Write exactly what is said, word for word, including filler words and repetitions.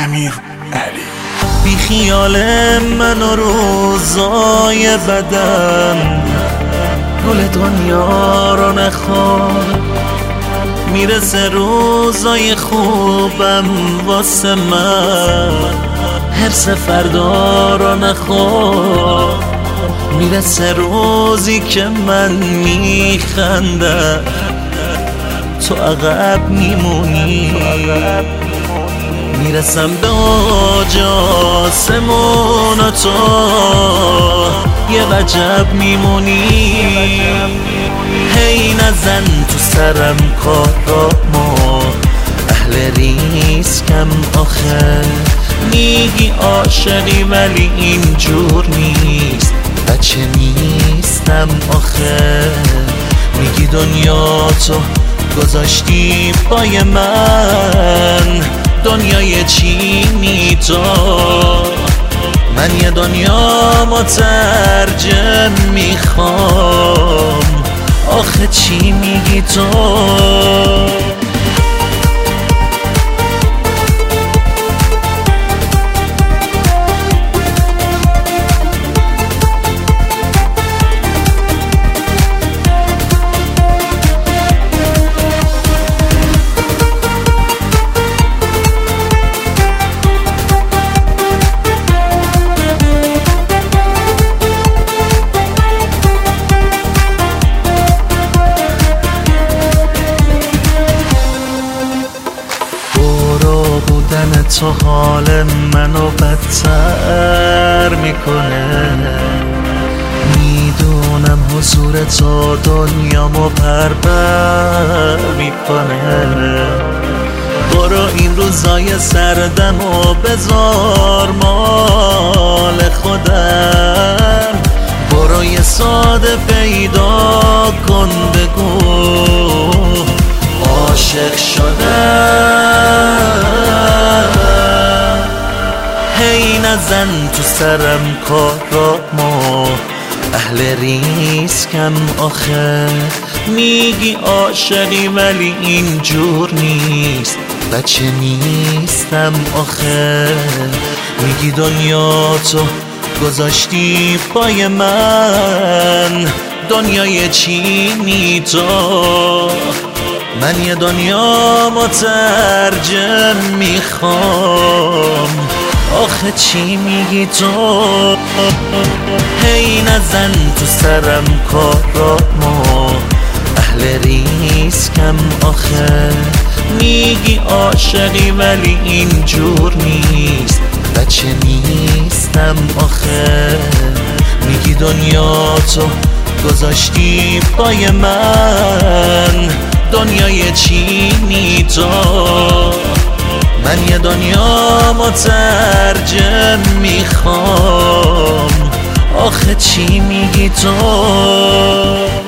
امیر علی. بی خیال من و روزای بدم، گل دنیا رو نخواد. میرسه روزای خوبم واسه من، حرص فردا رو نخواد. میرسه روزی که من میخندم، تو عقب میمونی. میرسم به اوج آسمون و تو یه وجب میمونی. هی نزن تو سرم کارامو، اهل ریسکم آخه. میگی عاشقی ولی اینجور نیست، بچه نیستم آخه. میگی دنیا تو گذاشتی پای من، دنیای چینی تو. من یه دنیا مترجم میخوام، آخه چی میگی تو؟ بودن تو حال منو بدتر میکنه. میدونم حضور تو دنیامو پرپر میکنه. برو این روزای سردم و بذار مال خودم. برو یه ساده پیدا کن بگو عاشق شدم. هی نزن تو سرم کارامو، اهل ریسکم آخه. میگی عاشقی ولی اینجور نیست، بچه نیستم آخه. میگی دنیا تو گذاشتی پای من، دنیای چینی تو. من یه دنیا مترجم میخوام، آخه چی میگی تو؟ هی نزن تو سرم کارامو، اهل ریسکم آخه. میگی عاشقی ولی اینجور نیست، بچه نیستم آخه. میگی دنیا تو گذاشتی پای من، دنیای چینی تو. من یه دنیا مترجم میخوام، آخه چی میگی تو؟